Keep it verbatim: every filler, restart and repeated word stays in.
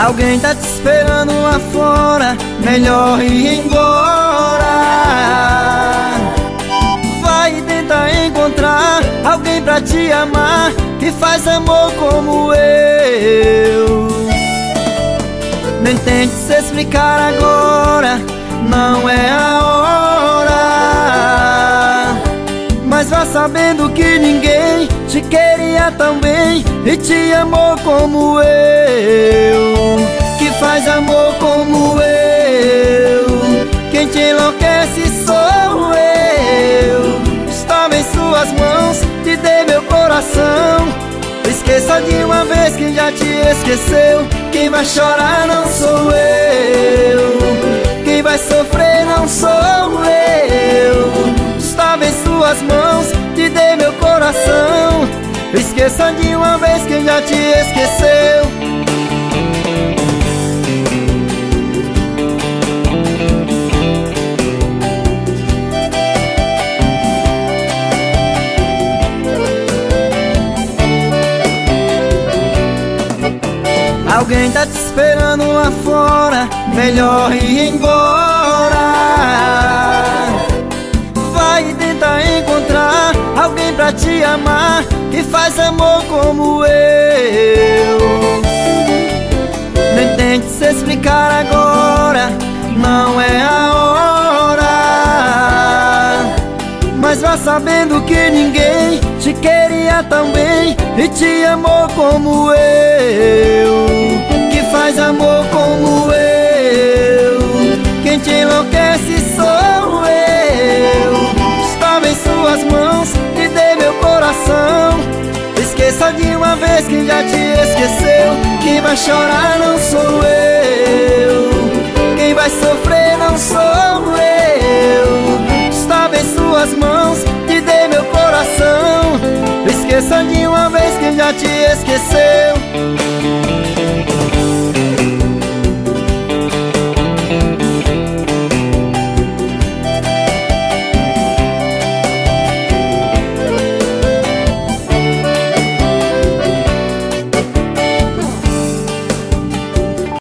Alguém tá te esperando lá fora, melhor ir embora. Vai tentar encontrar alguém pra te amar, que faz amor como eu. Nem tente se explicar agora, não é a hora. Mas vá sabendo que ninguém te queria tão bem e te amou como eu, que faz amor como eu. Quem te enlouquece sou eu. Estava em suas mãos, te dei meu coração. Esqueça de uma vez quem já te esqueceu. Quem vai chorar não sou eu, quem vai sofrer não sou eu. Estava em suas mãos, te dei meu coração. Esqueça de uma vez quem já te esqueceu. Alguém tá te esperando lá fora, melhor ir embora. Vai tentar encontrar alguém pra te amar, que faz amor como eu. Nem tente se explicar agora, não é a hora. Mas vá sabendo que ninguém te queria tão bem e te amou como eu, que faz amor como eu. Quem te enlouquece sou eu. Estava em suas mãos, te dei meu coração. Esqueça de uma vez quem já te esqueceu. Quem vai chorar não sou eu, quem vai sofrer não sou eu. Estava em suas mãos, te dei meu coração. Esqueça de uma vez quem já te esqueceu.